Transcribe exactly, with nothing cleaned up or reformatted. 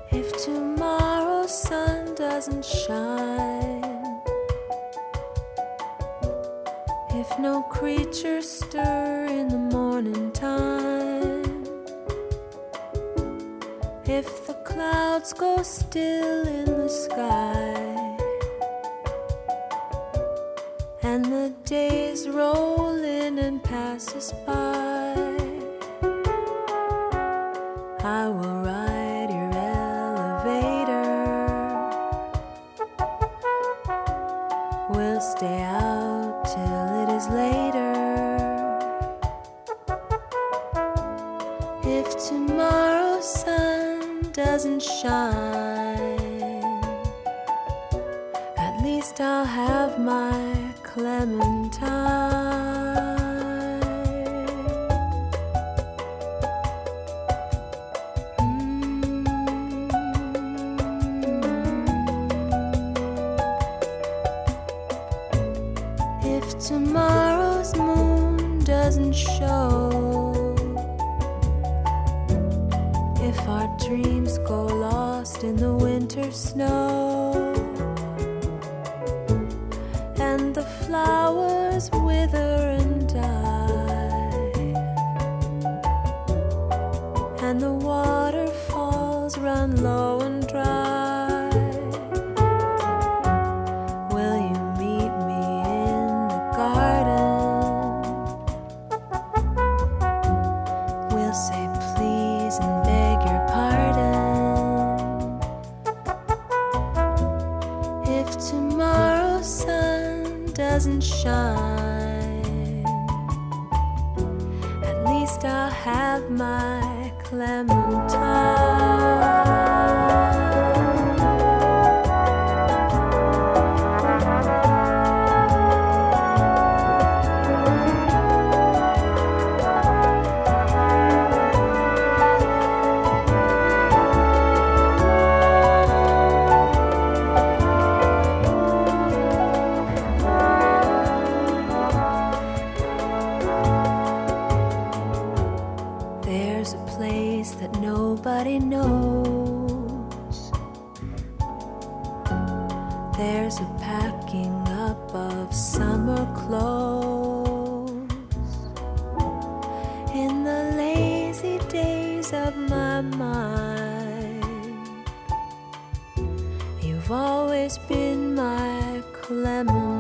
If tomorrow's sun doesn't shine, if no creatures stir in the morning time, if the clouds go still in the sky, and the days roll in and pass us by, I will ride your elevator. We'll stay out till it is later. If tomorrow's sun doesn't shine, at least I'll have my Clementine. If tomorrow's moon doesn't show, if our dreams go lost in the winter snow, and the flowers wither and die, and the waterfalls run low and dry, will you meet me in the garden? We'll say please and beg your pardon. If tomorrow's sun doesn't shine, at least I'll have my Clementine. There's a place that nobody knows. There's a packing up of summer clothes. In the lazy days of my mind, you've always been my Clementine.